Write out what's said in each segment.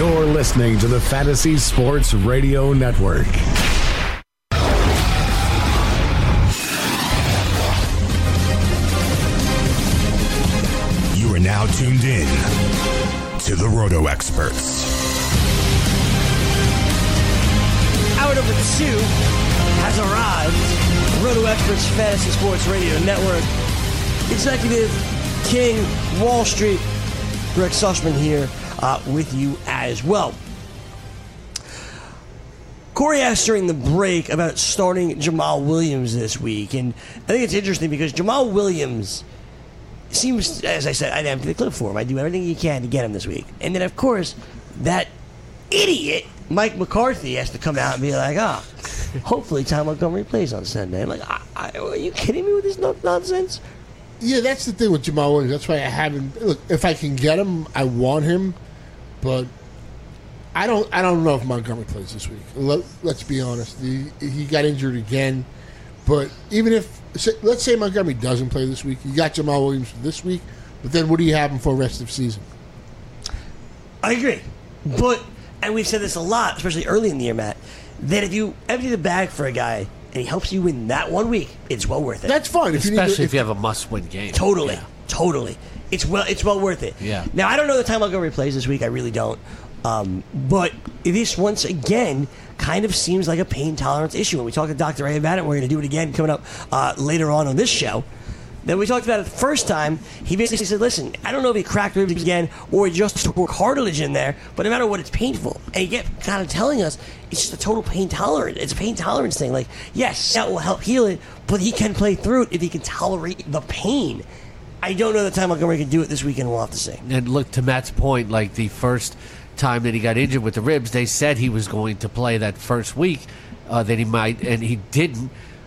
You're listening to the Fantasy Sports Radio Network. You are now tuned in to the Roto Experts. Hour number 2 has arrived. Roto Experts Fantasy Sports Radio Network. Executive King Wall Street. Greg Sussman here with you as well. Corey asked during the break about starting Jamal Williams this week, and I think it's interesting because Jamal Williams seems, as I said, I empty the clip for him. I do everything you can to get him this week. And then, of course, that idiot, Mike McCarthy, has to come out and be like, hopefully Ty Montgomery plays on Sunday. I'm like, are you kidding me with this nonsense? Yeah, that's the thing with Jamal Williams. That's why I haven't. Look, if I can get him, I want him, but I don't know if Montgomery plays this week. Let's be honest. He got injured again, but even if, let's say Montgomery doesn't play this week, you got Jamal Williams for this week, but then what do you have him for the rest of the season? I agree, and we've said this a lot, especially early in the year, Matt, that if you empty the bag for a guy and he helps you win that 1 week, it's well worth it. That's fine. Especially if you have a must-win game. Totally. It's well worth it. Yeah. Now, I don't know the time Montgomery plays this week. I really don't. But this, once again, kind of seems like a pain tolerance issue. When we talked to Dr. A about it, we're going to do it again coming up later on this show. Then we talked about it the first time. He basically said, listen, I don't know if he cracked ribs again or just tore cartilage in there, but no matter what, it's painful. And he kept kind of telling us it's just a total pain tolerance. It's a pain tolerance thing. Like, yes, that will help heal it, but he can play through it if he can tolerate the pain. I don't know the time Montgomery can do it this weekend. We'll have to see. And look, to Matt's point, like the first time that he got injured with the ribs, they said he was going to play that first week, that he might, and he didn't.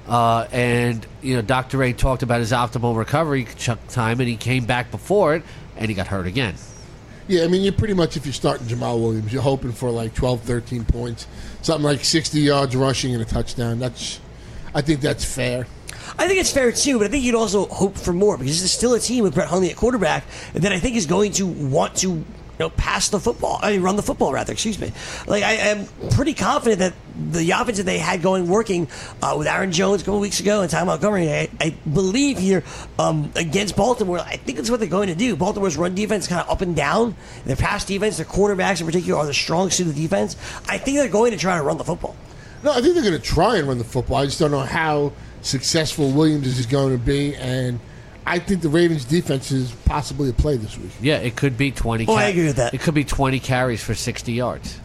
And Dr. Ray talked about his optimal recovery time, and he came back before it, and he got hurt again. Yeah, I mean, you're pretty much, if you're starting Jamal Williams, you're hoping for like 12, 13 points, something like 60 yards rushing and a touchdown. I think that's fair. I think it's fair too, but I think you'd also hope for more because this is still a team with Brett Hundley at quarterback that I think is going to want to pass the football. Run the football, rather. Excuse me. Like, I am pretty confident that the offense that they had working with Aaron Jones a couple weeks ago and Ty Montgomery, I believe here against Baltimore, I think that's what they're going to do. Baltimore's run defense is kind of up and down. Their pass defense, their quarterbacks in particular, are the strong suit of the defense. I think they're going to try to run the football. No, I think they're going to try and run the football. I just don't know how successful Williams is going to be, and I think the Ravens' defense is possibly a play this week. Yeah, it could be 20. I agree with that. It could be 20 carries for 60 yards.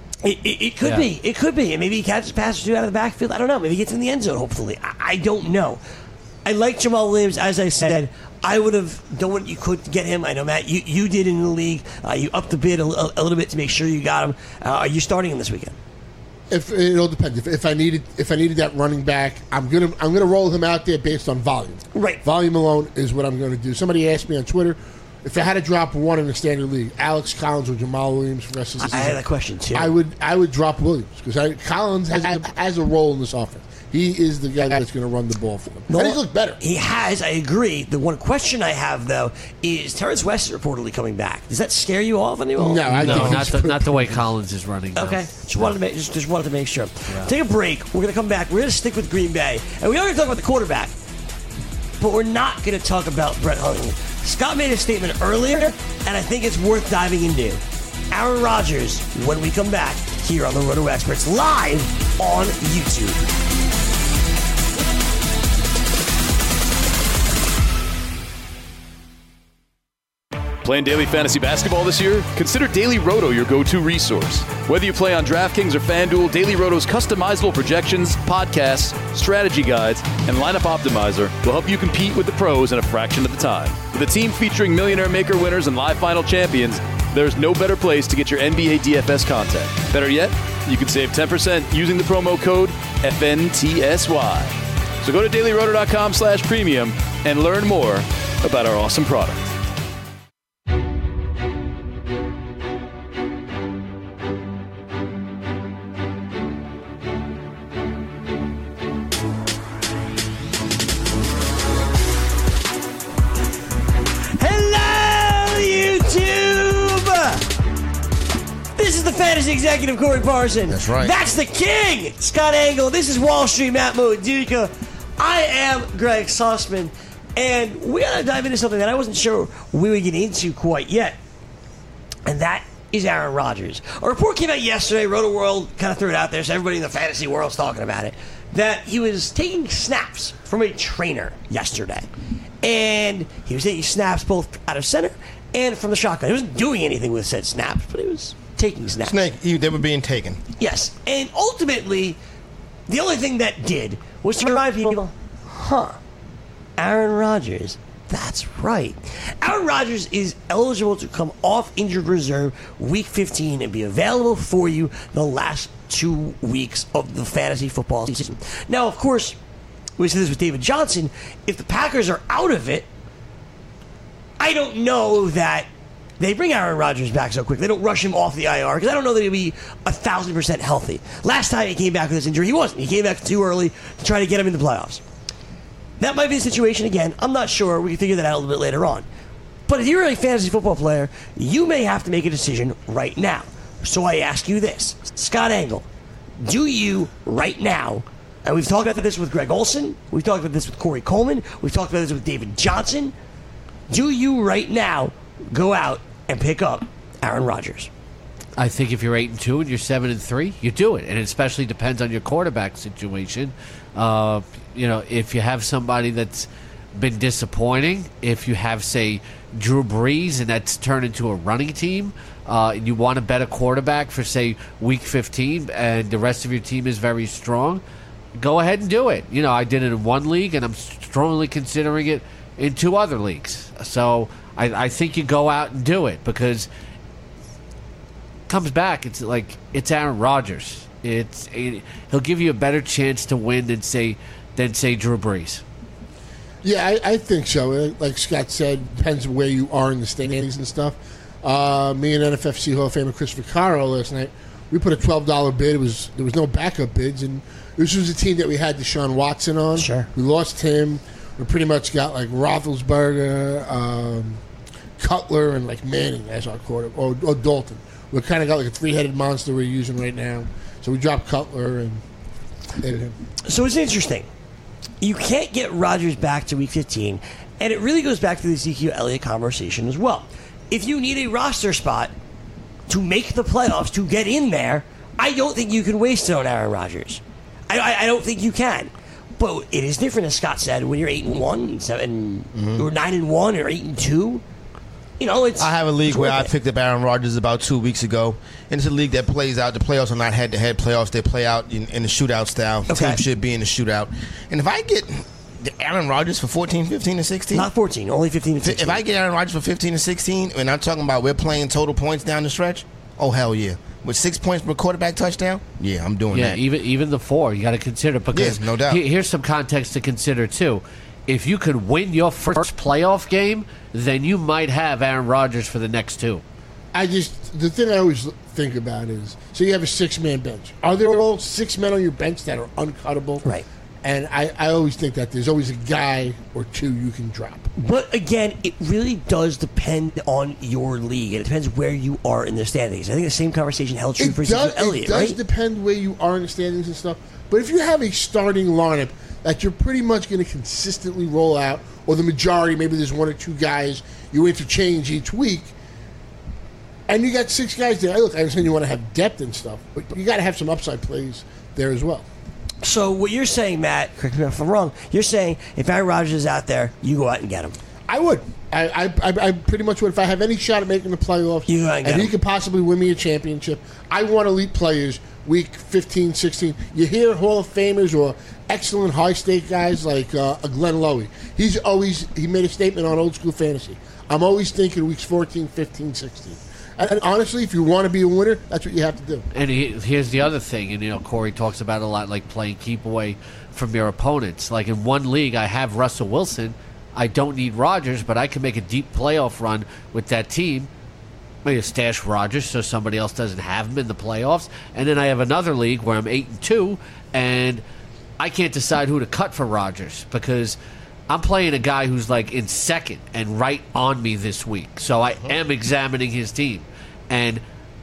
It could be. It could be. And maybe he catches passes out of the backfield. I don't know. Maybe he gets in the end zone, hopefully. I don't know. I like Jamal Williams, as I said. I would have done what you could to get him. I know, Matt, you did in the league. You upped the bid a little bit to make sure you got him. Are you starting him this weekend? It all depends. If I needed that running back, I'm gonna roll him out there based on volume. Right. Volume alone is what I'm going to do. Somebody asked me on Twitter if I had to drop one in the standard league, Alex Collins or Jamal Williams for the rest of the season. I had that question too. I would drop Williams because Collins has a role in this offense. He is the guy that's going to run the ball for them. And he's looked better. He has, I agree. The one question I have, though, is Terrence West is reportedly coming back. Does that scare you off anymore? No, not the way Collins is running. No. Okay, just wanted to make sure. Yeah. Take a break. We're going to come back. We're going to stick with Green Bay. And we are going to talk about the quarterback, but we're not going to talk about Brett Hundley. Scott made a statement earlier, and I think it's worth diving into. Aaron Rodgers, when we come back here on the Roto Experts, live on YouTube. Playing daily fantasy basketball this year? Consider Daily Roto your go-to resource. Whether you play on DraftKings or FanDuel, Daily Roto's customizable projections, podcasts, strategy guides, and lineup optimizer will help you compete with the pros in a fraction of the time. With a team featuring Millionaire Maker winners and live final champions, there's no better place to get your NBA DFS content. Better yet, you can save 10% using the promo code FNTSY. So go to dailyroto.com/premium and learn more about our awesome product. is the fantasy executive, Corey Parson. That's right. That's the king, Scott Angle. This is Wall Street, Matt Modica. I am Greg Sussman, and we're going to dive into something that I wasn't sure we would get into quite yet, and that is Aaron Rodgers. A report came out yesterday, Roto World kind of threw it out there, so everybody in the fantasy world's talking about it, that he was taking snaps from a trainer yesterday. And he was taking snaps both out of center and from the shotgun. He wasn't doing anything with said snaps, but he was taking snaps. They were being taken. Yes. And ultimately, the only thing that did was to remind people, Aaron Rodgers, that's right. Aaron Rodgers is eligible to come off injured reserve week 15 and be available for you the last 2 weeks of the fantasy football season. Now, of course, we said this with David Johnson. If the Packers are out of it, I don't know that they bring Aaron Rodgers back so quick. They don't rush him off the IR because I don't know that he'll be 1,000% healthy. Last time he came back with this injury, he wasn't. He came back too early to try to get him in the playoffs. That might be the situation again. I'm not sure. We can figure that out a little bit later on. But if you're a fantasy football player, you may have to make a decision right now. So I ask you this, Scott Angle, do you right now, and we've talked about this with Greg Olson, we've talked about this with Corey Coleman, we've talked about this with David Johnson, do you right now go out and pick up Aaron Rodgers? I think if you're 8-2 and you're 7-3, you do it, and it especially depends on your quarterback situation. If you have somebody that's been disappointing, if you have, say, Drew Brees and that's turned into a running team, and you want a better quarterback for, say, week 15, and the rest of your team is very strong, go ahead and do it. I did it in one league, and I'm strongly considering it in 2 other leagues. So I think you go out and do it because comes back, it's like it's Aaron Rodgers. He'll give you a better chance to win than say Drew Brees. Yeah, I think so. Like Scott said, depends where you are in the standings and stuff. Me and NFFC Hall of Famer Christopher Caro last night, we put a $12 bid. There was no backup bids, and this was a team that we had Deshaun Watson on. Sure. We lost him. We pretty much got like Roethlisberger, Cutler, and like Manning as our quarterback, or Dalton. We kind of got like a 3-headed monster we're using right now. So we dropped Cutler and added him. So it's interesting. You can't get Rodgers back to week 15, and it really goes back to the Ezekiel Elliott conversation as well. If you need a roster spot to make the playoffs, to get in there, I don't think you can waste it on Aaron Rodgers. I don't think you can. But it is different, as Scott said, when you're 8-1, 7, or 9-1, or 8-2. It's. I have a league where I it. picked up Aaron Rodgers about 2 weeks ago, and it's a league that plays out. The playoffs are not head-to-head playoffs; they play out in the shootout style. Okay. Team should be in the shootout. And if I get Aaron Rodgers for 14, 15, and 16, Not 14, only 15 and 16. if I get Aaron Rodgers for 15 and 16, and I'm talking about we're playing total points down the stretch, oh hell yeah! With 6 points per quarterback touchdown, yeah, I'm doing that. Yeah, even the 4, you got to consider because no doubt. Here's some context to consider too. If you could win your first playoff game, then you might have Aaron Rodgers for the next 2. The thing I always think about is, so you have a 6-man bench. Are there all 6 men on your bench that are uncuttable? Right. And I always think that there's always a guy or 2 you can drop. But again, it really does depend on your league. It depends where you are in the standings. I think the same conversation held true for Ezekiel Elliott, It does right? depend where you are in the standings and stuff. But if you have a starting lineup that you're pretty much going to consistently roll out, or the majority, maybe there's 1 or 2 guys you interchange each week, and you got 6 guys there. Look, I understand you want to have depth and stuff, but you got to have some upside plays there as well. So what you're saying, Matt, correct me if I'm wrong, you're saying if Aaron Rodgers is out there, you go out and get him. I would. I pretty much would. If I have any shot at making the playoffs, You go out and get and he him. could possibly win me a championship, I want elite players week 15, 16. You hear Hall of Famers or excellent high-stake guys like Glenn Lowy. He made a statement on Old School Fantasy. I'm always thinking weeks 14, 15, 16. And honestly, if you want to be a winner, that's what you have to do. And here's the other thing, and Corey talks about it a lot, like playing keep away from your opponents. Like in one league, I have Russell Wilson. I don't need Rodgers, but I can make a deep playoff run with that team. Maybe stash Rodgers so somebody else doesn't have him in the playoffs. And then I have another league where I'm 8-2, and I can't decide who to cut for Rodgers because I'm playing a guy who's like in second and right on me this week. So I am examining his team. And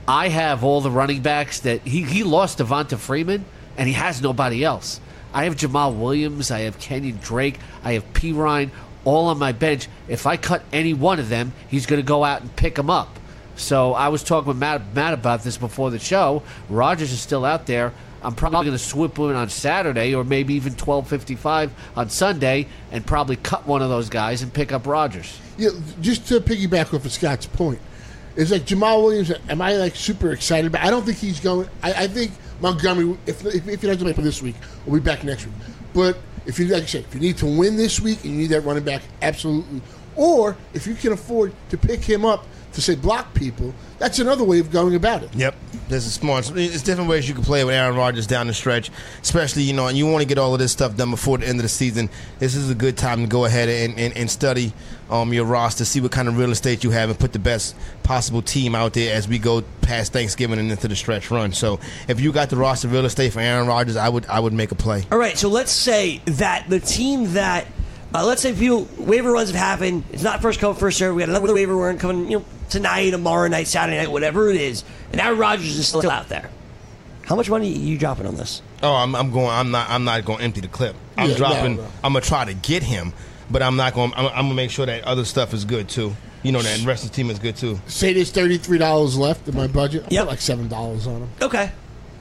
I have all the running backs that he lost Devonta Freeman, and he has nobody else. I have Jamal Williams, I have Kenyon Drake, I have P. Ryan, all on my bench. If I cut any one of them, he's going to go out and pick them up. So I was talking with Matt about this before the show. Rodgers is still out there. I'm probably going to swoop in on Saturday or maybe even 12:55 on Sunday and probably cut one of those guys and pick up Rodgers. Yeah, just to piggyback off of Scott's point, it's like Jamal Williams. Am I like super excited about? I don't think he's going. I think Montgomery, if he doesn't make for this week, will be back next week. But if you like I said, if you need to win this week and you need that running back, absolutely. Or if you can afford to pick him up to say block people, that's another way of going about it. Yep, this is smart. It's different ways you can play with Aaron Rodgers down the stretch, especially and you want to get all of this stuff done before the end of the season. This is a good time to go ahead and study your roster, see what kind of real estate you have, and put the best possible team out there as we go past Thanksgiving and into the stretch run. So if you got the roster real estate for Aaron Rodgers, I would make a play. All right, so let's say that the team that let's say waiver runs have happened. It's not first come, first serve. We got another waiver run coming, tonight, tomorrow night, Saturday night, whatever it is. And Aaron Rodgers is still out there. How much money are you dropping on this? Oh, I'm not going to empty the clip. I'm going to try to get him, but I'm not going. I'm going to make sure that other stuff is good too. That the rest of the team is good too. Say there's $33 left in my budget. I Yep. put like $7 on them. Okay.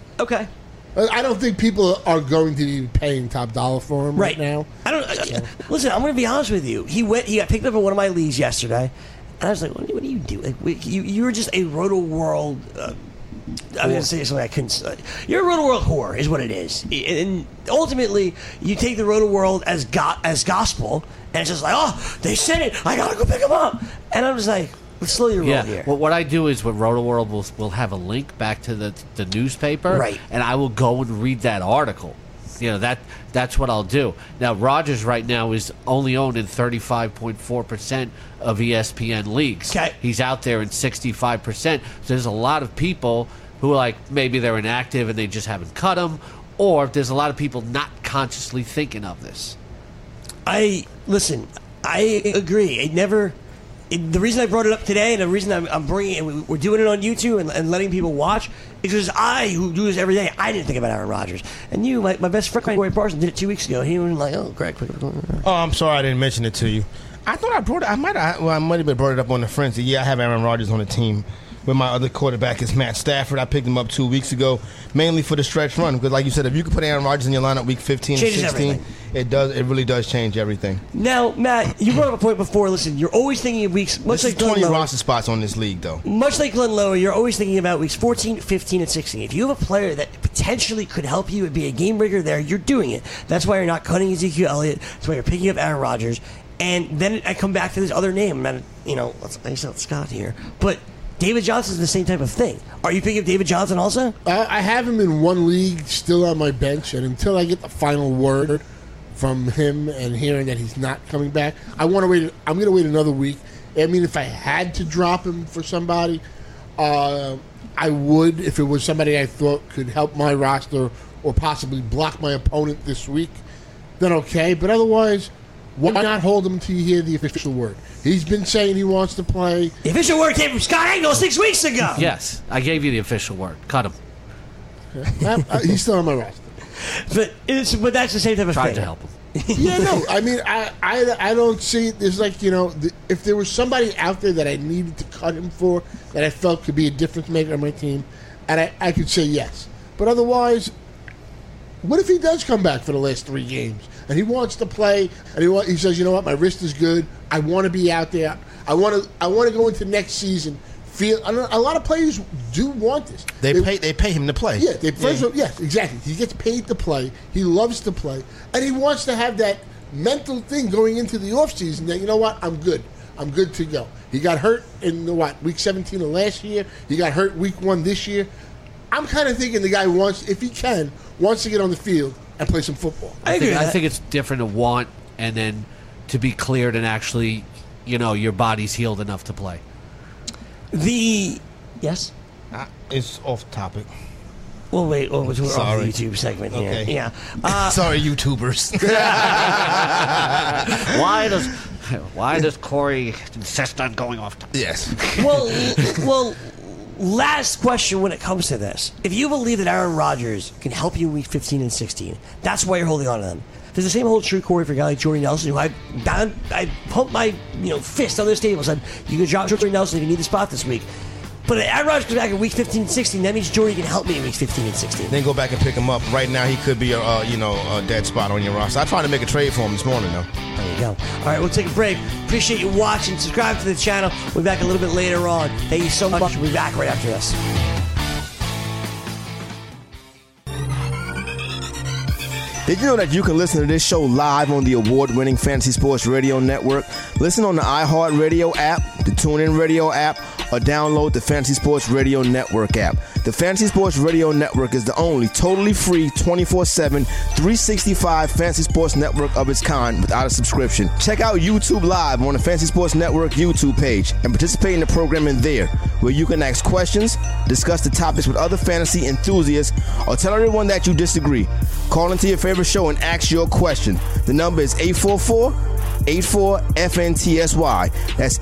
I don't think people are going to be paying top dollar for him right now. I don't. Listen, I'm going to be honest with you. He got picked up in one of my leagues yesterday, and I was like, "What do you do? Like, you were just a Roto World." I'm going to say something I couldn't. You're a Roto World whore, is what it is. And ultimately, you take the Roto World as gospel, and it's just like, "Oh, they said it. I got to go pick them up." And I'm just like, let's slow your roll here. Well, what I do is with Roto World, will have a link back to the newspaper, right? And I will go and read that article. That's what I'll do. Now, Rodgers right now is only owned in 35.4% of ESPN leagues. Okay. He's out there in 65%. So there's a lot of people who are like, maybe they're inactive and they just haven't cut him, or there's a lot of people not consciously thinking of this. I agree. The reason I brought it up today, and the reason I'm bringing it, we're doing it on YouTube and letting people watch, is because who do this every day, I didn't think about Aaron Rodgers. And my best friend, Corey Parson, did it 2 weeks ago. He was like, "Oh, Greg, quick." Oh, I'm sorry I didn't mention it to you. I thought I brought it. I might have been brought it up on the frenzy. Yeah, I have Aaron Rodgers on the team. But my other quarterback is Matt Stafford. I picked him up 2 weeks ago, mainly for the stretch run. Because, like you said, if you could put Aaron Rodgers in your lineup week 15 and 16, everything. It really does change everything. Now, Matt, you brought up a point before. Listen, you're always thinking of weeks. Much This like is 20 Glenn Lowe, roster spots on this league, though. Much like Glenn Lowe, you're always thinking about weeks 14, 15, and 16. If you have a player that potentially could help you and be a game breaker there, you're doing it. That's why you're not cutting Ezekiel Elliott. That's why you're picking up Aaron Rodgers. And then I come back to this other name. I said Scott here, but David Johnson's the same type of thing. Are you picking up David Johnson also? I have him in one league still on my bench, and until I get the final word from him and hearing that he's not coming back, I'm going to wait another week. I mean, if I had to drop him for somebody, I would, if it was somebody I thought could help my roster or possibly block my opponent this week, then okay. But otherwise, why not hold him until you hear the official word? He's been saying he wants to play. The official word came from Scott Engel 6 weeks ago. Yes, I gave you the official word. Cut him. He's still on my roster. But that's the same type of Tried thing. to help him. Yeah, no. I mean, I don't see it. There's like, if there was somebody out there that I needed to cut him for, that I felt could be a difference maker on my team, and I could say yes. But otherwise, what if he does come back for the last 3 games and he wants to play and he says, you know what, my wrist is good. I want to be out there. I want to go into next season. A lot of players do want this. They pay him to play. Yeah, yes, exactly. He gets paid to play. He loves to play, and he wants to have that mental thing going into the offseason that, you know what, I'm good. I'm good to go. He got hurt in week 17 of last year. He got hurt week 1 this year. I'm kind of thinking the guy wants to get on the field and play some football. I think it's different to want and then to be cleared and actually, your body's healed enough to play. Yes? It's off topic. Well, wait. We're on the Sorry. YouTube segment here. Okay. Yeah. Sorry, YouTubers. Why does Corey insist on going off topic? Yes. Well, last question when it comes to this. If you believe that Aaron Rodgers can help you in week 15 and 16, that's why you're holding on to them. Does the same hold true, Corey, for a guy like Jordy Nelson, who I pumped my fist on this table and said, you can drop Jordy Nelson if you need the spot this week. But if Aaron Rodgers comes back in week 15 and 16, that means Jordy can help me in weeks 15 and 16. Then go back and pick him up. Right now, he could be a dead spot on your roster. I tried to make a trade for him this morning, though. There you go. All right, we'll take a break. Appreciate you watching. Subscribe to the channel. We'll be back a little bit later on. Thank you so much. We'll be back right after this. Did you know that you can listen to this show live on the award-winning Fantasy Sports Radio Network? Listen on the iHeartRadio app, the TuneIn Radio app, or download the Fantasy Sports Radio Network app. The Fantasy Sports Radio Network is the only totally free 24/7, 365 Fantasy Sports Network of its kind without a subscription. Check out YouTube Live on the Fantasy Sports Network YouTube page and participate in the programming there, where you can ask questions, discuss the topics with other fantasy enthusiasts, or tell everyone that you disagree. Call into your favorite show and ask your question. The number is 844-84-FNTSY. That's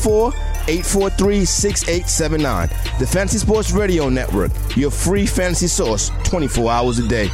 844-843-6879. The Fantasy Sports Radio Network, your free fantasy source 24 hours a day.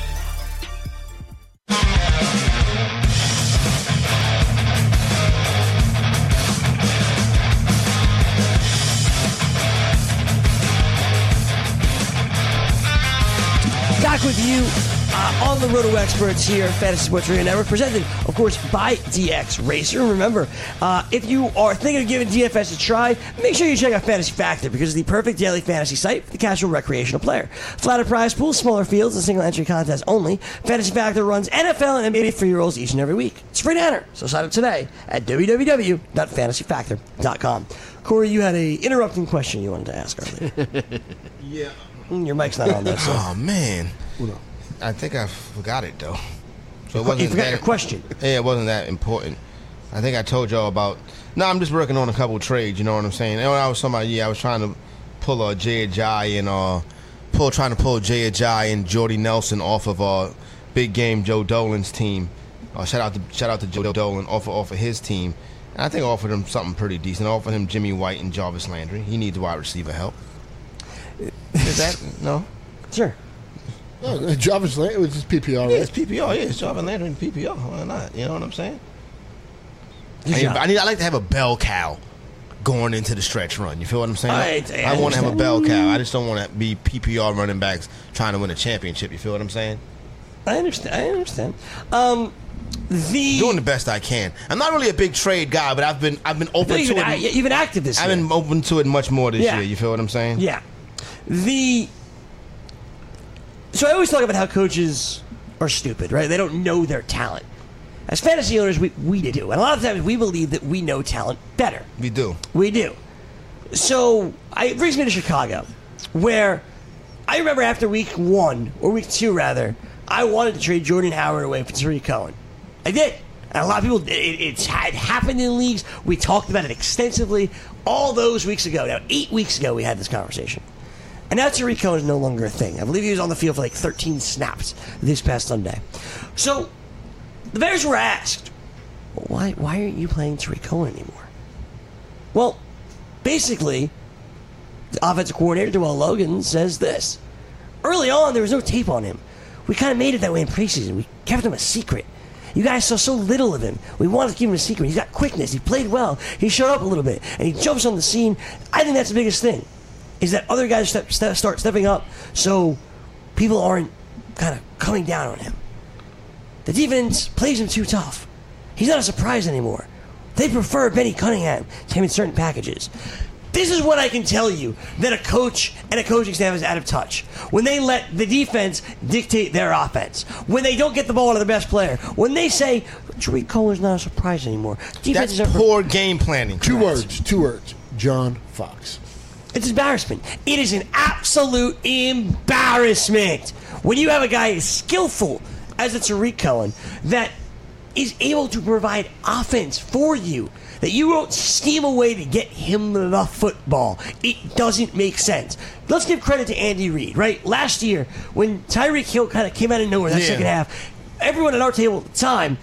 Back with you on the Roto Experts here, Fantasy Sports Radio Network, presented, of course, by DX Racer. Remember, if you are thinking of giving DFS a try, make sure you check out Fantasy Factor, because it's the perfect daily fantasy site for the casual recreational player. Flatter prize pools, smaller fields, and single entry contests only. Fantasy Factor runs NFL and NBA for year olds each and every week. It's free to enter, so sign up today at www.fantasyfactor.com. Corey, you had an interrupting question you wanted to ask earlier. Yeah. Your mic's not on there, so. Oh, man. I think I forgot it, though. So You forgot your question. Yeah, it wasn't that important. I think I told y'all about... No, I'm just working on a couple trades, you know what I'm saying? And when I was somebody, I was trying to pull Jay Ajayi and Jay Ajayi and Jordy Nelson off of big game Joe Dolan's team. Shout out to Joe Dolan off of his team. And I think I offered him something pretty decent. I offered him Jimmy White and Jarvis Landry. He needs wide receiver help. Is that no? Sure. No, Jarvis Landry was just PPR, right? Yeah, it's PPR. Yeah, it's Jarvis Landry and PPR. Why not? You know what I'm saying? I like to have a bell cow going into the stretch run. You feel what I'm saying? I want to have a bell cow. I just don't want to be PPR running backs trying to win a championship. You feel what I'm saying? I understand. Doing the best I can. I'm not really a big trade guy, but I've been open to it. You've been active this year. I've been open to it much more this year. You feel what I'm saying? Yeah. So I always talk about how coaches are stupid, right? They don't know their talent. As fantasy owners, we do. And a lot of times we believe that we know talent better. We do. So it brings me to Chicago, where I remember after week 1, or week 2 rather, I wanted to trade Jordan Howard away for Tariq Cohen. I did. And a lot of people, it happened in leagues. We talked about it extensively all those weeks ago. Now, 8 weeks ago, we had this conversation. And now Tariq Cohen is no longer a thing. I believe he was on the field for like 13 snaps this past Sunday. So, the Bears were asked, why aren't you playing Tariq Cohen anymore? Well, basically, the offensive coordinator, Dewell Logan, says this. Early on, there was no tape on him. We kind of made it that way in preseason. We kept him a secret. You guys saw so little of him. We wanted to keep him a secret. He's got quickness. He played well. He showed up a little bit. And he jumps on the scene. I think that's the biggest thing, is that other guys start stepping up so people aren't kind of coming down on him. The defense plays him too tough. He's not a surprise anymore. They prefer Benny Cunningham to him in certain packages. This is what I can tell you, that a coach and a coaching staff is out of touch. When they let the defense dictate their offense. When they don't get the ball to the best player. When they say, Tariq Cohen's not a surprise anymore. That's poor game planning. Two words. John Fox. It's embarrassment. It is an absolute embarrassment. When you have a guy as skillful as a Tariq Cohen that is able to provide offense for you, that you won't scheme a way to get him the football. It doesn't make sense. Let's give credit to Andy Reid, right? Last year, when Tyreek Hill kind of came out of nowhere that second half, everyone at our table at the time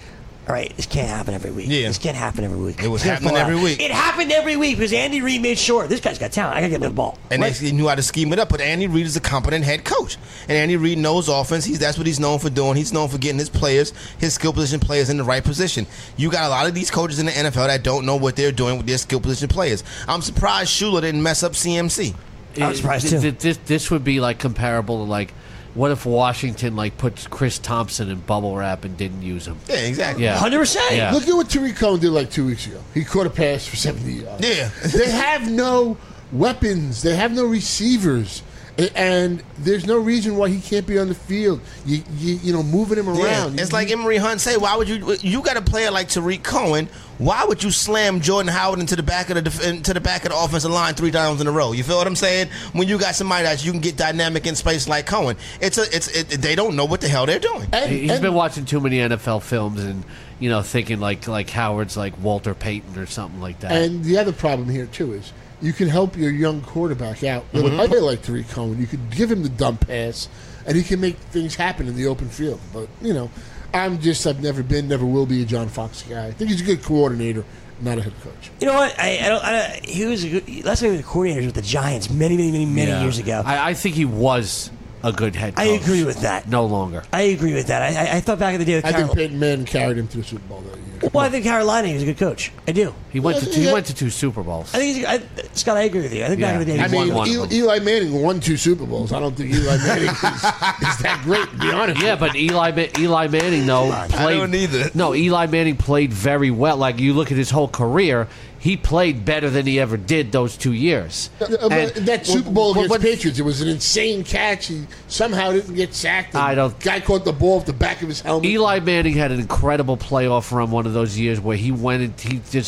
all right, this can't happen every week. Yeah. This can't happen every week. It was It's gonna happening fall out. every week. It happened every week because Andy Reid made sure this guy's got talent. I got to get him the ball. And Right? they knew how to scheme it up. But Andy Reid is a competent head coach. And Andy Reid knows offense. That's what he's known for doing. He's known for getting his players, his skill position players in the right position. You got a lot of these coaches in the NFL that don't know what they're doing with their skill position players. I'm surprised Shula didn't mess up CMC. I was surprised, too. This would be like comparable to like, what if Washington like put Chris Thompson in bubble wrap and didn't use him? Yeah, exactly. Yeah. 100%. Yeah. Look at what Tariq Cohen did like 2 weeks ago. He caught a pass for 70 yards. Yeah. They have no weapons. They have no receivers. And there's no reason why he can't be on the field. You know, moving him around. Yeah. It's like Emory Hunt say, why would you got a player like Tariq Cohen, why would you slam Jordan Howard into the back of the offensive line 3 times in a row? You feel what I'm saying? When you got somebody that you can get dynamic in space like Cohen, they don't know what the hell they're doing. He's been watching too many NFL films and thinking like Howard's like Walter Payton or something like that. And the other problem here too is you can help your young quarterback out with a player like Tariq Cohen. You could give him the dump pass, and he can make things happen in the open field. But I've never will be a John Fox guy. I think he's a good coordinator, not a head coach. You know what? He was a good. Last time he was the coordinator with the Giants many years ago. I think he was a good head coach. I agree with that. No longer. I agree with that. I thought back in the day with I think Carolina. Peyton Manning carried him to the Super Bowl that year. Well, I think Carolina he was a good coach. I do. He went to 2 Super Bowls. I think Scott, I agree with you. I think back in the day, I he won mean, one. Eli Manning won 2 Super Bowls. I don't think Eli Manning is that great, to be honest. Yeah, but Eli Manning though played. don't either. No, Eli Manning played very well. Like you look at his whole career, he played better than he ever did those 2 years. And That Super Bowl against what- Patriots, it was an insane catch. He somehow didn't get sacked. I don't- Guy caught the ball off the back of his helmet. Eli Manning had an incredible playoff run one of those years where he went and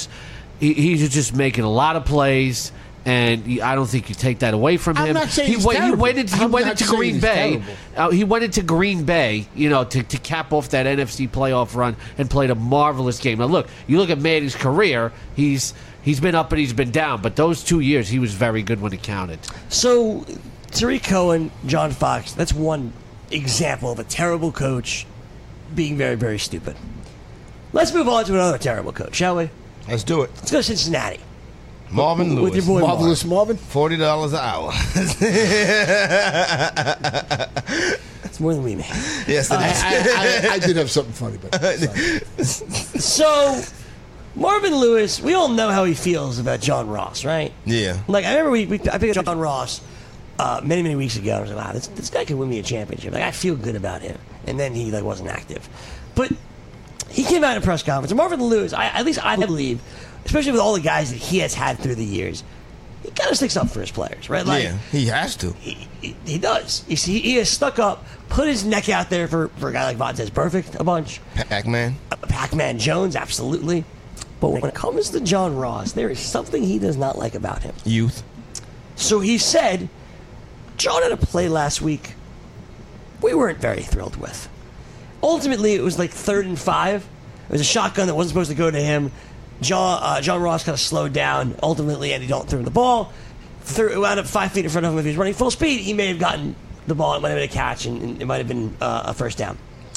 he was just making a lot of plays, and I don't think you take that away from him. I'm not saying he he's went terrible. into I'm not into saying Green he's Bay. terrible. He went into Green Bay, to cap off that NFC playoff run and played a marvelous game. Now look, you look at Manning's career, he's been up and he's been down, but those 2 years he was very good when it counted. So, Tariq Cohen, John Fox, that's one example of a terrible coach being very, very stupid. Let's move on to another terrible coach, shall we? Let's do it. Let's go to Cincinnati. Marvin Lewis. With your boy Marvelous Marvin. $40 an hour. It's more than we make. Yes, it is. I did have something funny, but So, Marvin Lewis, we all know how he feels about John Ross, right? Yeah. Like, I remember I picked up John Ross many weeks ago. I was like, wow, this guy could win me a championship. Like, I feel good about him. And then he wasn't active. But he came out in a press conference. And Marvin Lewis, at least I believe, especially with all the guys that he has had through the years, he kind of sticks up for his players, right? Like, Yeah, he has to. He does. You see, he has stuck up, put his neck out there for a guy like Vontaze Perfect a bunch. Pac-Man. Pac-Man Jones, absolutely. But when it comes to John Ross, there is something he does not like about him. Youth. So he said, John had a play last week we weren't very thrilled with. Ultimately, it was like 3rd and 5. It was a shotgun that wasn't supposed to go to him. John Ross kind of slowed down. Ultimately, Andy Dalton threw him the ball. It wound up 5 feet in front of him. If he was running full speed, he may have gotten the ball. It might have been a catch, and it might have been a first down.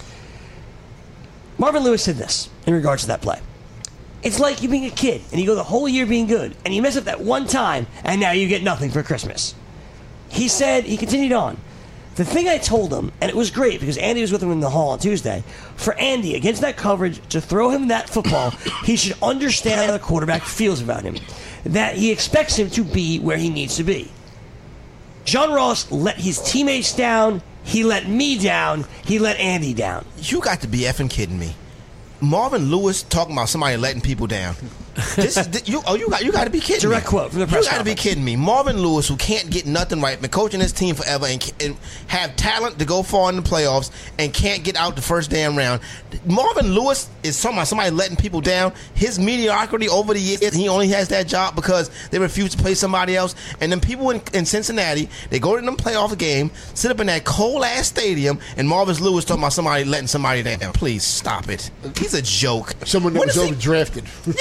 Marvin Lewis said this in regards to that play. It's like you being a kid, and you go the whole year being good, and you mess up that one time, and now you get nothing for Christmas. He continued on. The thing I told him, and it was great because Andy was with him in the hall on Tuesday, for Andy, against that coverage, to throw him that football, he should understand how the quarterback feels about him. That he expects him to be where he needs to be. John Ross let his teammates down. He let me down. He let Andy down. You got to be effing kidding me. Marvin Lewis talking about somebody letting people down. You got to be kidding Direct me. quote from the press You got to be conference. kidding me. Marvin Lewis, who can't get nothing right, been coaching his team forever and have talent to go far in the playoffs and can't get out the first damn round. Marvin Lewis is talking about somebody letting people down. His mediocrity over the years, he only has that job because they refuse to play somebody else. And then people in Cincinnati, they go to them playoff game, sit up in that cold-ass stadium, and Marvin Lewis talking about somebody letting somebody down. Please stop it. He's a joke. someone that When was is he- overdrafted. Yeah,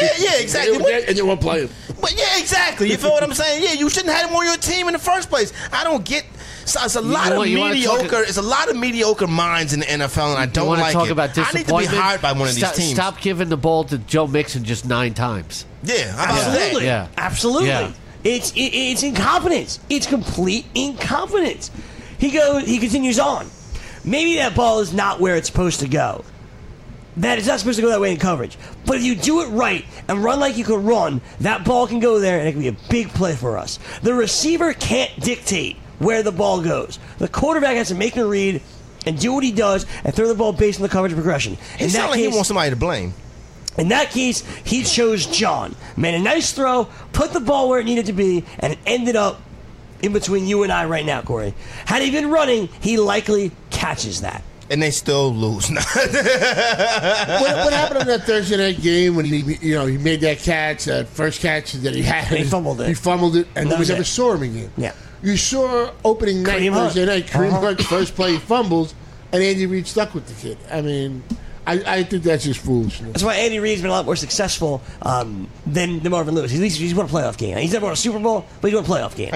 exactly. And you won't play him. But yeah, exactly. You feel what I'm saying? Yeah, you shouldn't have him on your team in the first place. I don't get. So it's a lot of mediocre. It's a lot of mediocre minds in the NFL, and I don't like talk it. About I need to be hired by one of these teams. Stop giving the ball to Joe Mixon just 9 times. Yeah, absolutely. Yeah. Absolutely. Yeah. It's incompetence. It's complete incompetence. He continues on. Maybe that ball is not where it's supposed to go. That it's not supposed to go that way in coverage. But if you do it right and run like you could run, that ball can go there and it can be a big play for us. The receiver can't dictate where the ball goes. The quarterback has to make a read and do what he does and throw the ball based on the coverage progression. He sounds like he wants somebody to blame. In that case, he chose John. Made a nice throw, put the ball where it needed to be, and it ended up in between you and I right now, Corey. Had he been running, he likely catches that. And they still lose. What happened in that Thursday night game when he made that catch, that first catch that he had? He fumbled it. He fumbled it, and we never saw him again. Yeah. You saw opening night Thursday night, Kareem Hunt, first play he fumbles, and Andy Reid stuck with the kid. I mean, I think that's just foolishness. That's why Andy Reid's been a lot more successful than Marvin Lewis. At least he's won a playoff game. He's never won a Super Bowl, but he's won playoff games.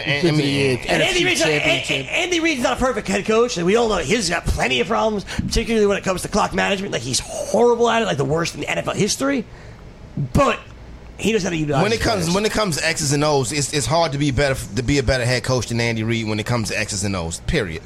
Andy Reid's not a perfect head coach, and we all know he's got plenty of problems, particularly when it comes to clock management. Like, he's horrible at it, like the worst in NFL history. But he knows how to utilize when it comes to X's and O's, it's hard to be a better head coach than Andy Reid when it comes to X's and O's. Period.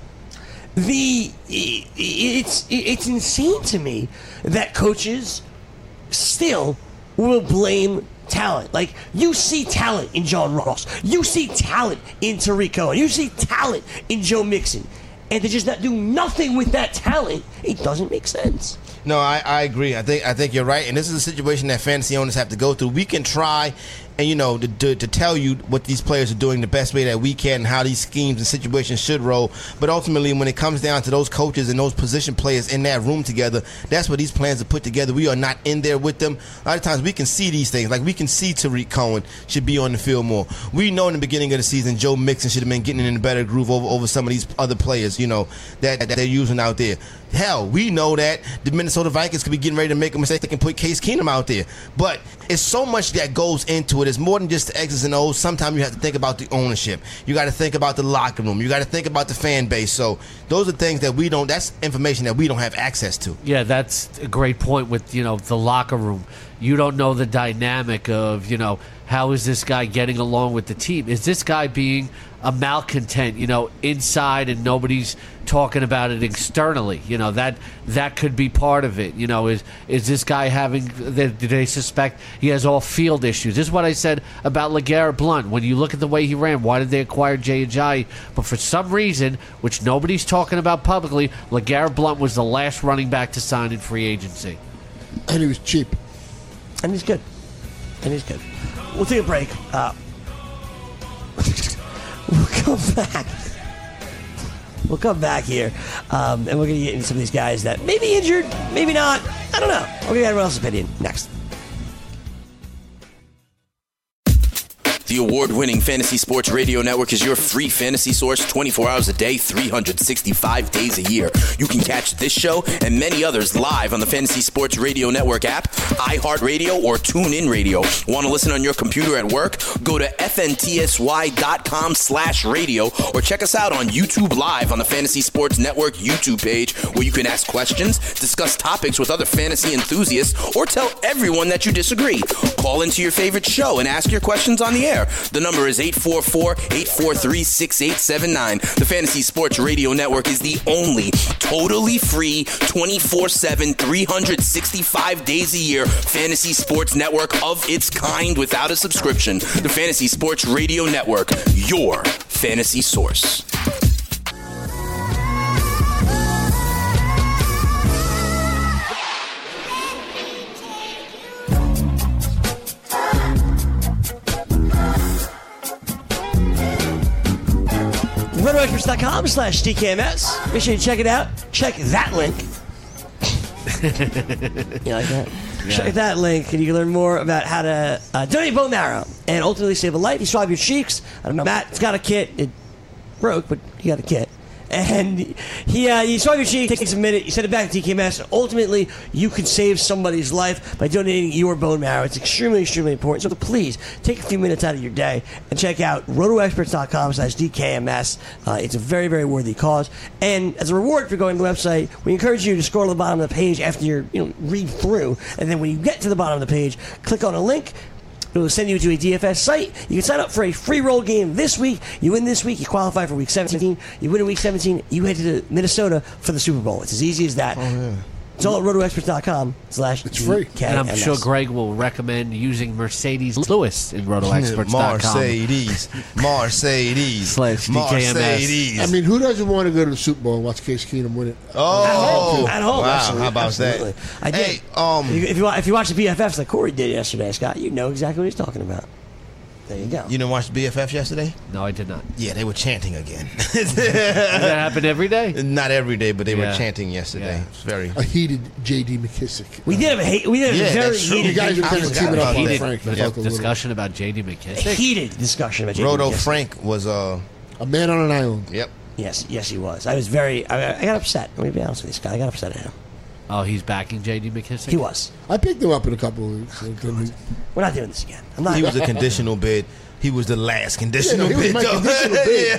It's insane to me that coaches still will blame talent. Like, you see talent in John Ross, you see talent in Tariq Cohen, you see talent in Joe Mixon, and to just not do nothing with that talent, it doesn't make sense. No, I agree. I think you're right, and this is a situation that fantasy owners have to go through. We can try, and to tell you what these players are doing the best way that we can, and how these schemes and situations should roll. But ultimately, when it comes down to those coaches and those position players in that room together, that's where these plans are put together. We are not in there with them. A lot of times, we can see these things. Like, we can see Tariq Cohen should be on the field more. We know in the beginning of the season, Joe Mixon should have been getting in a better groove over some of these other players, that they're using out there. Hell, we know that the Minnesota Vikings could be getting ready to make a mistake. They can put Case Keenum out there. But it's so much that goes into it. It's more than just the X's and O's. Sometimes you have to think about the ownership. You got to think about the locker room. You got to think about the fan base. So those are things that that's information that we don't have access to. Yeah, that's a great point with, the locker room. You don't know the dynamic of, how is this guy getting along with the team? Is this guy being a malcontent, inside and nobody's talking about it externally? That could be part of it. Is this guy having, do they suspect he has all field issues? This is what I said about LeGarrette Blount. When you look at the way he ran, why did they acquire Jay Ajayi? But for some reason, which nobody's talking about publicly, LeGarrette Blount was the last running back to sign in free agency. And he was cheap. And he's good. We'll take a break. We'll come back here, and we're going to get into some of these guys that may be injured, maybe not. I don't know. We're going to get everyone else's opinion next. The award-winning Fantasy Sports Radio Network is your free fantasy source 24 hours a day, 365 days a year. You can catch this show and many others live on the Fantasy Sports Radio Network app, iHeartRadio, or TuneIn Radio. Want to listen on your computer at work? Go to fntsy.com/radio or check us out on YouTube Live on the Fantasy Sports Network YouTube page, where you can ask questions, discuss topics with other fantasy enthusiasts, or tell everyone that you disagree. Call into your favorite show and ask your questions on the air. The number is 844-843-6879. The Fantasy Sports Radio Network is the only totally free 24/7, 365 days a year fantasy sports network of its kind without a subscription. The Fantasy Sports Radio Network, your fantasy source. RotoExperts.com/DKMS. Make sure you check it out. Check that link. You like that? Yeah. Check that link, and you can learn more about how to donate bone marrow and ultimately save a life. You swab your cheeks. I don't know. Matt's got a kit. It broke, but he got a kit. And he saw your cheek, takes a minute, you send it back to TKMS, and ultimately you could save somebody's life by donating your bone marrow. It's extremely, extremely important. So please, take a few minutes out of your day and check out rotoexperts.com/DKMS. It's a very, very worthy cause. And as a reward for going to the website, we encourage you to scroll to the bottom of the page after you read through, and then when you get to the bottom of the page, click on a link. It will send you to a DFS site. You can sign up for a free roll game this week. You win this week, you qualify for week 17. You win in week 17, you head to Minnesota for the Super Bowl. It's as easy as that. Oh, yeah. It's all at rotoexperts.com/DKMS. It's free. And I'm sure Greg will recommend using Mercedes Lewis in rotoexperts.com. Mercedes. I mean, who doesn't want to go to the Super Bowl and watch Case Keenum win it? Oh, at home. Wow, Absolutely. how about Absolutely. that? I did. Hey, if you watch the BFFs like Corey did yesterday, Scott, you know exactly what he's talking about. There you go. you didn't watch the BFFs yesterday? No, I did not. Yeah, they were chanting again. Does that happen every day? Not every day, but they were Yeah. chanting yesterday. Yeah. It's very. A heated J.D. McKissick. We did have a very that's true. You guys are I kind of forgot teaming up about on that. Frank. There's Yeah. a discussion about J.D. McKissick. heated discussion about J.D. Roto McKissick. Frank was A man on an island. Yep. Yes, he was. I was very. I got upset. Let me be honest with you, Scott. I got upset at him. Oh, he's backing J.D. McKissick? He was. I picked him up in a couple of weeks. We're not doing this again. I'm not. He was a conditional bid. He was the last conditional he was bid. my though. conditional bid.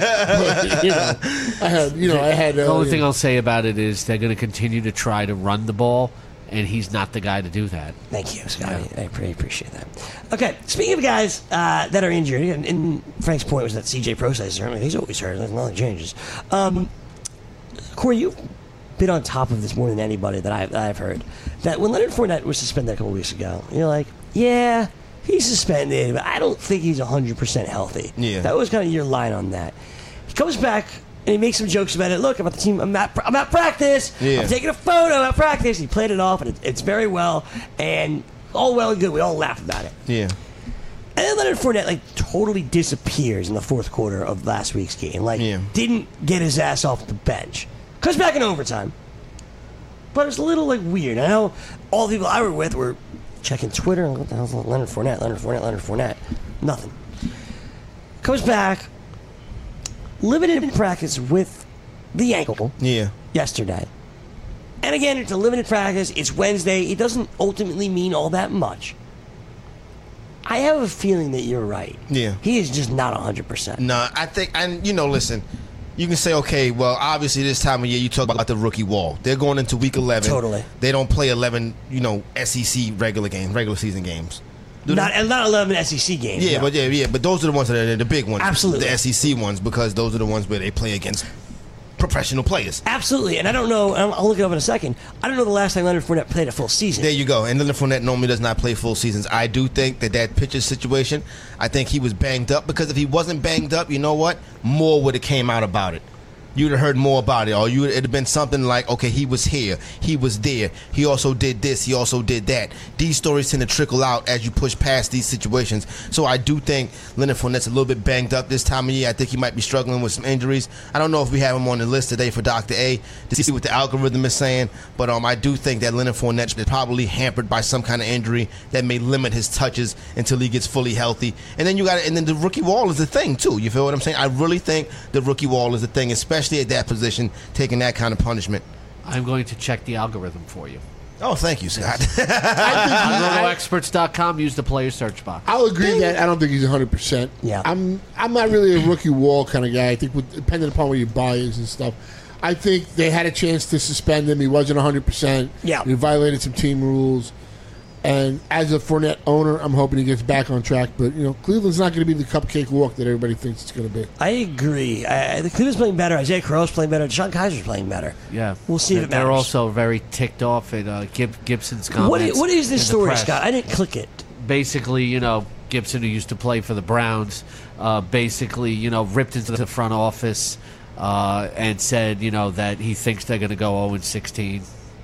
But, I had. The only thing I'll say about it is they're going to continue to try to run the ball, and he's not the guy to do that. Thank you, Scott. I appreciate that. Okay, speaking of guys that are injured, and Frank's point was that CJ Processor. I mean, he's always hurt. There's nothing changes. Corey, you've been on top of this more than anybody that I've heard. That when Leonard Fournette was suspended a couple weeks ago, you're like, yeah, he's suspended, but I don't think he's 100% healthy. Yeah. That was kind of your line on that. He comes back and he makes some jokes about it. Look, I'm at the team. I'm at practice. Yeah. I'm taking a photo at practice. He played it off, and it's very well, and all well and good. We all laugh about it. Yeah. And then Leonard Fournette totally disappears in the fourth quarter of last week's game. Didn't get his ass off the bench. Comes back in overtime. But it's a little weird. I know all the people I were with were checking Twitter. What the hell's Leonard Fournette? Nothing. Comes back, limited in practice with the ankle yesterday. And again, it's a limited practice. It's Wednesday. It doesn't ultimately mean all that much. I have a feeling that you're right. Yeah. He is just not 100%. No, I think, and listen, you can say, okay, well, obviously this time of year you talk about the rookie wall. They're going into week 11. Totally. They don't play 11, SEC regular season games. Not 11 SEC games. Yeah, no. but those are the ones that are the big ones. Absolutely. The SEC ones, because those are the ones where they play against professional players. Absolutely, and I don't know, I'll look it up in a second, I don't know the last time Leonard Fournette played a full season. There you go. And Leonard Fournette normally does not play full seasons. I do think that pitcher situation, I think he was banged up, because if he wasn't banged up, you know what? More would have came out about it. You'd have heard more about it, or it'd have been something like, okay, he was here, he was there, he also did this, he also did that. These stories tend to trickle out as you push past these situations. So I do think Leonard Fournette's a little bit banged up this time of year. I think he might be struggling with some injuries. I don't know if we have him on the list today for Dr. A to see what the algorithm is saying, but I do think that Leonard Fournette is probably hampered by some kind of injury that may limit his touches until he gets fully healthy. And then then the rookie wall is the thing too. You feel what I'm saying? I really think the rookie wall is the thing, especially at that position, taking that kind of punishment. I'm going to check the algorithm for you. Oh, thank you, Scott. On rotoexperts.com, use the player search box. I'll agree that I don't think he's 100%. Yeah. I'm not really a rookie wall kind of guy. I think depending upon where your buy is and stuff. I think they had a chance to suspend him. He wasn't 100%. Yeah. He violated some team rules. And as a Fournette owner, I'm hoping he gets back on track. But, Cleveland's not going to be the cupcake walk that everybody thinks it's going to be. I agree. The Cleveland's playing better. Isaiah Crowell's playing better. Deshaun Kaiser's playing better. Yeah. We'll see if it matters. They're also very ticked off at Gibson's comments. What is this in the story, press. Scott? I didn't click it. Basically, Gibson, who used to play for the Browns, basically, ripped into the front office and said, that he thinks they're going to go 0-16.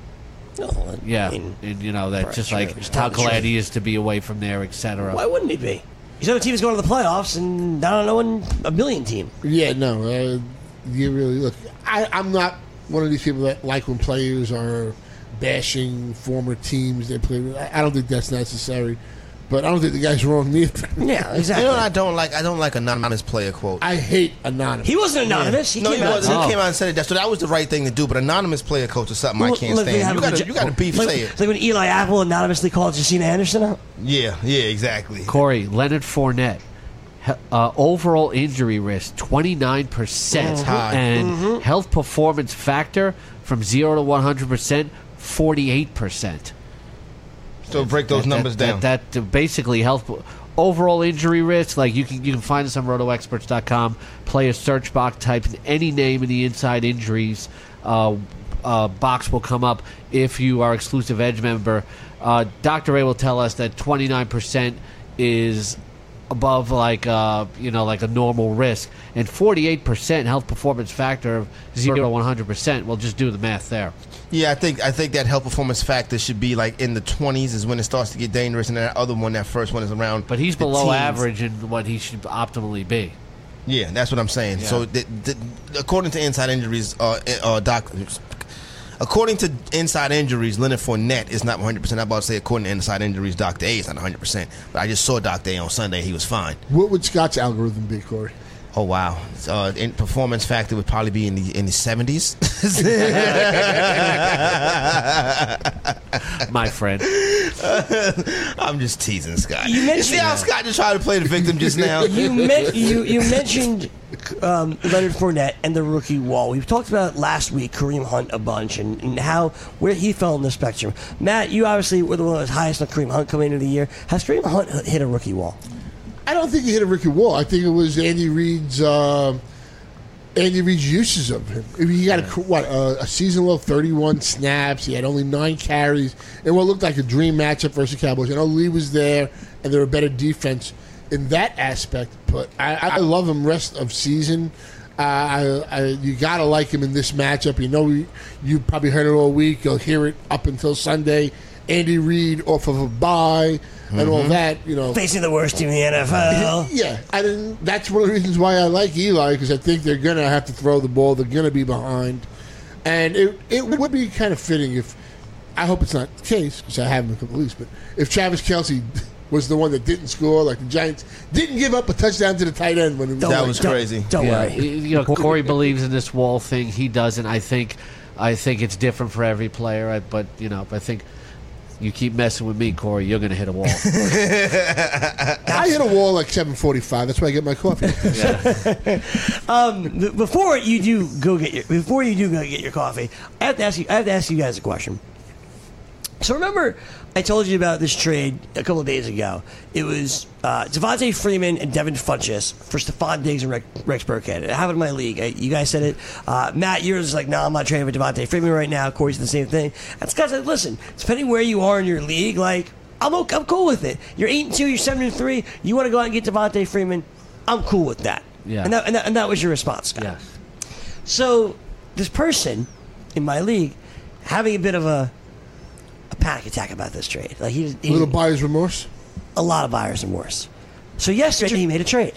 Oh, Yeah, and that's just like Just how tell the truth. glad he is to be away from there, etc. Why wouldn't he be? He's on a team that's going to the playoffs, and I don't know, a million team. Yeah, no. You really look. I'm not one of these people that like when players are bashing former teams they play with. I don't think that's necessary. But I don't think the guy's wrong neither. Yeah, exactly. You know what I don't like? I don't like anonymous player quote. I hate anonymous. He wasn't anonymous. No, he wasn't. He came out and said it. So that was the right thing to do. But anonymous player coach is something I can't stand. You got to beef say it. It's like when Eli Apple anonymously called Jacina Anderson out. Yeah, exactly. Corey, Leonard Fournette. Overall injury risk 29%, and health performance factor from 0 to 100%, 48%. So break those numbers down. That basically health overall injury risk. Like you can find us on RotoExperts.com. Play a search box, type in any name in the inside injuries box will come up. If you are exclusive Edge member, Dr. A will tell us that 29% is above like a normal risk, and 48% health performance factor of 0 to 100%. We'll just do the math there. Yeah, I think that health performance factor should be like in the 20s is when it starts to get dangerous, and that other one, that first one, is around. But he's the below teens. average in what he should optimally be. Yeah, that's what I'm saying. Yeah. So according to Inside Injuries, according to Inside Injuries, Leonard Fournette is not 100%. I'm about to say according to Inside Injuries, Dr. A is not 100%. But I just saw Dr. A on Sunday. He was fine. What would Scott's algorithm be, Corey? Oh, wow. In performance factor would probably be in the 70s. My friend. I'm just teasing Scott. You see how Scott just tried to play the victim just now? You mentioned Leonard Fournette and the rookie wall. We've talked about last week Kareem Hunt a bunch and where he fell in the spectrum. Matt, you obviously were the one that was highest on Kareem Hunt coming into the year. Has Kareem Hunt hit a rookie wall? I don't think he hit a rookie wall. I think it was Andy Reid's uses of him. I mean, he got a season low 31 snaps. He had only 9 carries, and what looked like a dream matchup versus the Cowboys. I know Lee was there, and they're a better defense in that aspect. But I love him rest of season. You gotta like him in this matchup. You know, you probably heard it all week. You'll hear it up until Sunday. Andy Reid off of a bye. And all that, you know. Facing the worst team in the NFL. Yeah, that's one of the reasons why I like Eli, because I think they're going to have to throw the ball. They're going to be behind. And it would be kind of fitting if, I hope it's not the case, because I haven't been police, but if Travis Kelce was the one that didn't score, like the Giants didn't give up a touchdown to the tight end when it was that was crazy. Don't worry. You know, Corey believes in this wall thing. He doesn't. I think it's different for every player. But I think. You keep messing with me, Corey, you're going to hit a wall. I hit a wall like 7:45. That's why I get my coffee. Before you do go get your coffee, I have to ask you guys a question. So remember, I told you about this trade a couple of days ago. It was Devontae Freeman and Devin Funchess for Stephon Diggs and Rex Burkhead. It happened in my league. You guys said it. Matt, you're just like, no, I'm not trading for Devontae Freeman right now. Corey said the same thing. And Scott said, listen, depending where you are in your league, like, I'm cool with it. You're 8-2, you're 7-3. You want to go out and get Devontae Freeman? I'm cool with that. Yeah. And that was your response, Scott. Yeah. So this person in my league having a bit of a panic attack about this trade. Like he a little buyer's remorse? A lot of buyer's remorse. So yesterday he made a trade.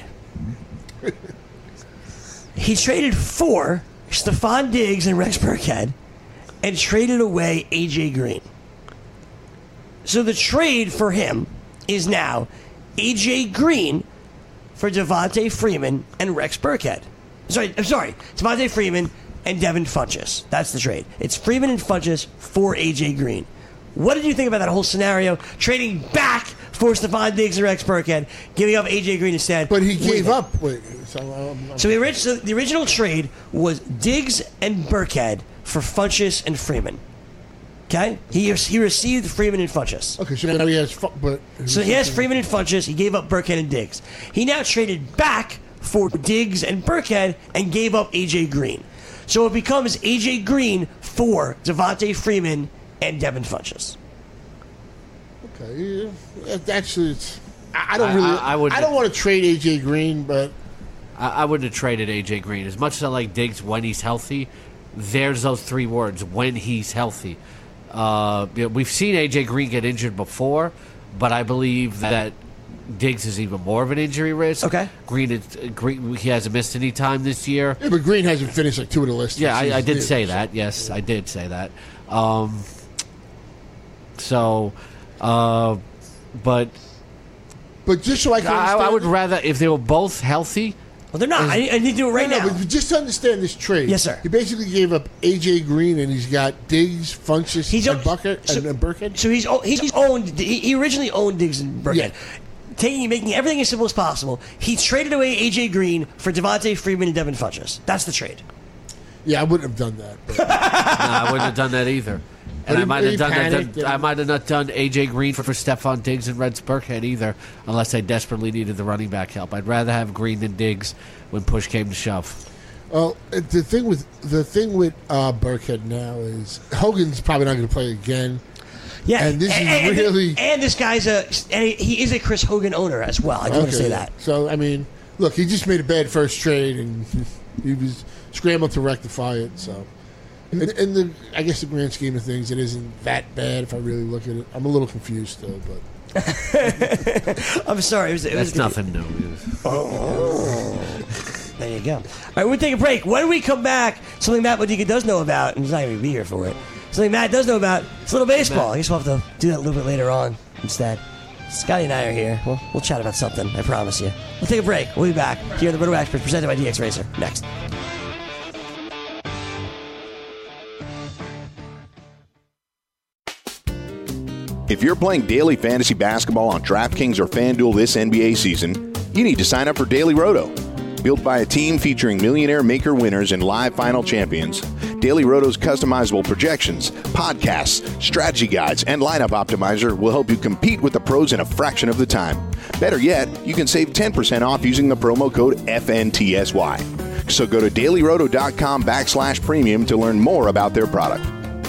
He traded for Stephon Diggs and Rex Burkhead and traded away A.J. Green. So the trade for him is now A.J. Green for Devontae Freeman and Rex Burkhead. I'm sorry. Devontae Freeman and Devin Funchess. That's the trade. It's Freeman and Funchess for A.J. Green. What did you think about that whole scenario? Trading back for Stephon Diggs and Rex Burkhead, giving up A.J. Green instead. But he gave up. So the original trade was Diggs and Burkhead for Funchess and Freeman. Okay? He received Freeman and Funchess. Okay, so now he has... So he has Freeman and Funchess. He gave up Burkhead and Diggs. He now traded back for Diggs and Burkhead and gave up A.J. Green. So it becomes A.J. Green for Devontae Freeman and Devin Funchess. Okay, I don't want to trade A.J. Green, but I wouldn't have traded A.J. Green. As much as I like Diggs when he's healthy, there's those 3 words, when he's healthy. We've seen A.J. Green get injured before, but I believe that Diggs is even more of an injury risk. Okay. Green, he hasn't missed any time this year. Yeah, but Green hasn't finished like 2 of the lists. Yeah, I did say that. Yes, I did say that. But But just so I can understand, I would rather if they were both healthy. Well, they're not. I need to do it right now. But just to understand this trade. Yes, sir. He basically gave up A.J. Green, and he's got Diggs, Funchess, and Burkhead. So he's owned. He originally owned Diggs and Burkhead. Yeah. Making everything as simple as possible. He traded away A.J. Green for Devontae Freeman and Devin Funchess. That's the trade. Yeah, I wouldn't have done that. But. No, I wouldn't have done that either. And I might have done panicked I might have not done A.J. Green for Stephon Diggs and Reds Burkhead either, unless I desperately needed the running back help. I'd rather have Green than Diggs when push came to shove. Well, the thing with Burkhead now is Hogan's probably not going to play again. Yeah, and this is really and this guy's he is a Chris Hogan owner as well. I do want to say that. So I mean, look, he just made a bad first trade, and he was scrambling to rectify it. So. In the, I guess the grand scheme of things, it isn't that bad if I really look at it. I'm a little confused still, but I'm sorry. It was nothing new. There you go. All right, we'll take a break. When we come back, something Matt Modica does know about, and he's not going to be here for it. Something Matt does know about. It's a little baseball. I guess we'll have to do that a little bit later on instead. Scotty and I are here. We'll chat about something. I promise you. We'll take a break. We'll be back here on the Roto Experts, presented by DX Racer. Next. If you're playing daily fantasy basketball on DraftKings or FanDuel this NBA season, you need to sign up for Daily Roto. Built by a team featuring millionaire maker winners and live final champions, Daily Roto's customizable projections, podcasts, strategy guides, and lineup optimizer will help you compete with the pros in a fraction of the time. Better yet, you can save 10% off using the promo code FNTSY. So go to dailyroto.com/premium to learn more about their product.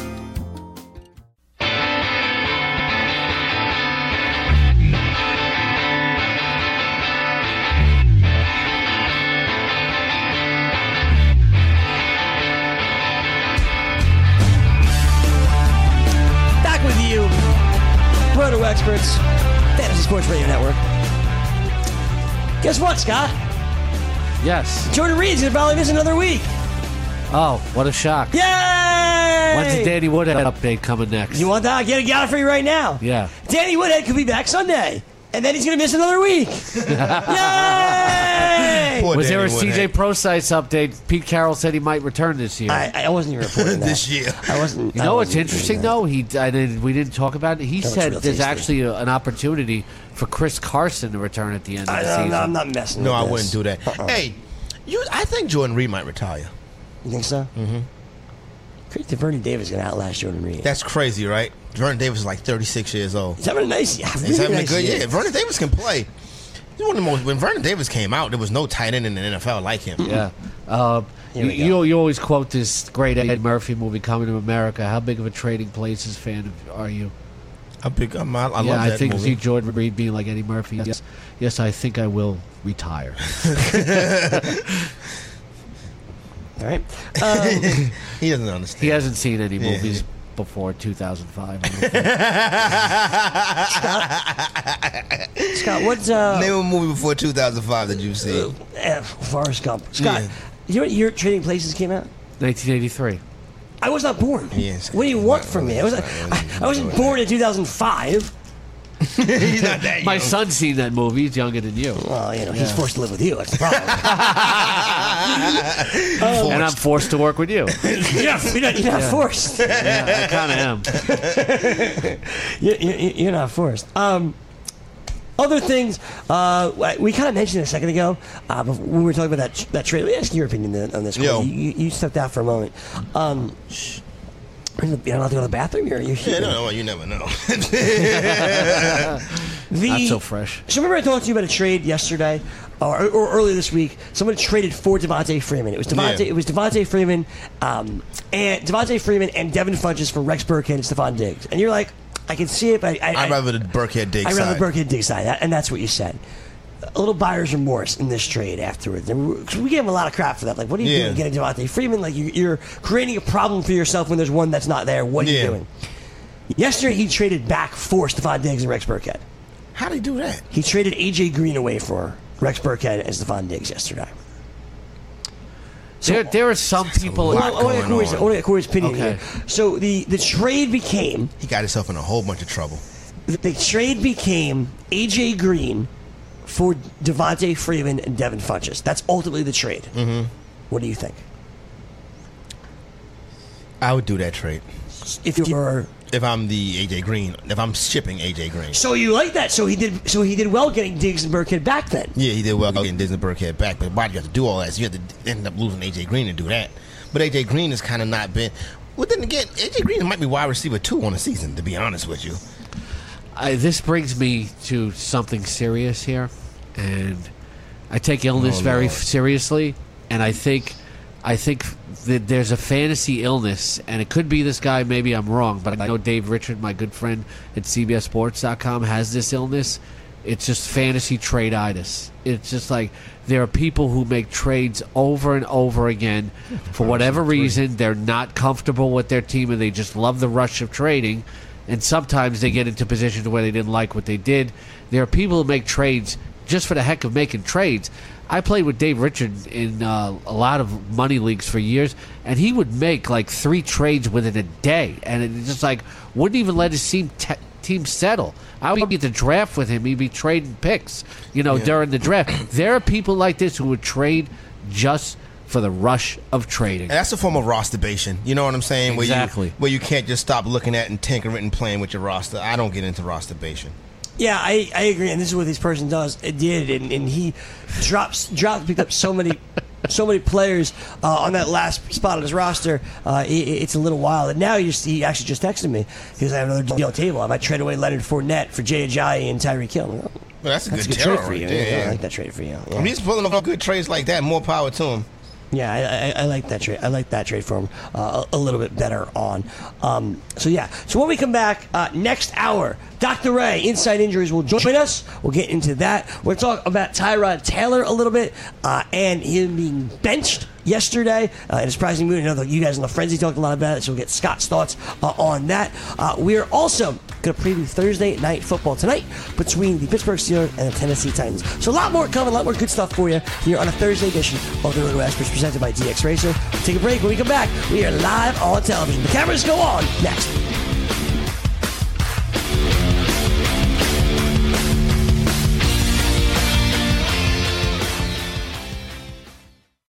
Roto Experts, Fantasy Sports Radio Network. Guess what, Scott? Yes. Jordan Reed's going to probably miss another week. Oh, what a shock. Yay! When's the Danny Woodhead update coming next? You want that? Get it for you right now. Yeah. Danny Woodhead could be back Sunday. And then he's going to miss another week. Yay! Was there a CJ Procyse update? Pete Carroll said he might return this year. I wasn't even reporting that. This year. I wasn't. You know what's interesting, though? We didn't talk about it. He said there's actually an opportunity for Chris Carson to return at the end of the season. No, I'm not messing with this. No, I this. wouldn't do that. Hey, I think Jordan Reed might retire. You think so? Mm-hmm. Crazy that Vernon Davis is going to outlast Jordan Reed. That's crazy, right? Vernon Davis is like 36 years old. He's having a nice year. He's having a good year. Vernon Davis can play. He's one of the most. When Vernon Davis came out, there was no tight end in the NFL like him. Yeah. You always quote this great Ed Murphy movie, Coming to America. How big of a Trading Places fan are you? I love that I think movie. see Jordan Reed being like Eddie Murphy. Yes, I think I will retire. All right. He doesn't understand. He hasn't seen any movies before 2005. Scott, what's name a movie before 2005 that you've seen? Forrest Gump. Scott, you know what year Trading Places came out? 1983. I was not born. Yes. What do you want from me? I wasn't born in 2005. He's not that young. My son's seen that movie. He's younger than you. Well, he's forced to live with you. That's the problem. And I'm forced to work with you. You're not forced. Yeah, I kind of am. You're not forced. Other things, we kind of mentioned it a second ago when we were talking about that trade. Let me ask your opinion on this. You stepped out for a moment. You're not allowed to go to the bathroom? You're here. No, you never know. Not so fresh. So remember I talked to you about a trade yesterday or earlier this week? Someone traded for Devontae Freeman. It was Devontae Freeman and Devin Funchess for Rex Burkhead and Stephon Diggs. And you're like, I can see it, but I'd rather the Burkhead Diggs side. I'd rather the Burkhead Diggs side, and that's what you said. A little buyer's remorse in this trade afterwards. We gave him a lot of crap for that. Like, what are you doing getting Devontae Freeman? Like, you're creating a problem for yourself when there's one that's not there. What are you doing? Yesterday, he traded back for Stephon Diggs and Rex Burkhead. How'd he do that? He traded A.J. Green away for Rex Burkhead and Stephon Diggs yesterday. So, there are some people. I want to get Corey's opinion here. So the trade became. He got himself in a whole bunch of trouble. The trade became A.J. Green for Devontae Freeman and Devin Funchess. That's ultimately the trade. Mm-hmm. What do you think? I would do that trade. If I'm the AJ Green, if I'm shipping AJ Green. So you like that? So he did well getting Diggs and Burkhead back then. Yeah, he did well getting Diggs and Burkhead back. But why do you have to do all that? So you have to end up losing AJ Green to do that. But AJ Green has kind of not been. Well, then again, AJ Green might be wide receiver 2 on the season. To be honest with you, this brings me to something serious here, and I take illness very seriously, and I think that there's a fantasy illness, and it could be this guy. Maybe I'm wrong, but I know Dave Richard, my good friend at CBSSports.com, has this illness. It's just fantasy trade-itis. It's just like there are people who make trades over and over again for whatever reason. They're not comfortable with their team, and they just love the rush of trading. And sometimes they get into positions where they didn't like what they did. There are people who make trades just for the heck of making trades. I played with Dave Richard in a lot of money leagues for years, and he would make like 3 trades within a day, and it just like wouldn't even let his team settle. I would get the draft with him. He'd be trading picks, during the draft. There are people like this who would trade just for the rush of trading. And that's a form of rosterbation. You know what I'm saying? Exactly. Where you can't just stop looking at and tinkering and playing with your roster. I don't get into rosterbation. Yeah, I agree, and this is what this person did, and he picked up so many players on that last spot on his roster. It's a little wild, and now he actually just texted me because I have another deal on the table. I might trade away Leonard Fournette for Jay Ajayi and Tyreek Hill. Well, that's a good trade for right you. there. I like that trade for you. Yeah. I mean, he's pulling off good trades like that. More power to him. Yeah, I like that trade. I like that trade for him a little bit better on. So when we come back next hour, Dr. Ray, Inside Injuries, will join us. We'll get into that. We'll talk about Tyrod Taylor a little bit and him being benched yesterday in a surprising move. I know that you guys on the Frenzy talked a lot about it, so we'll get Scott's thoughts on that. We're also going to preview Thursday night football tonight between the Pittsburgh Steelers and the Tennessee Titans. So a lot more coming, a lot more good stuff for you here on a Thursday edition of the Roto Experts presented by DX Racer. We'll take a break. When we come back, we are live on television. The cameras go on next.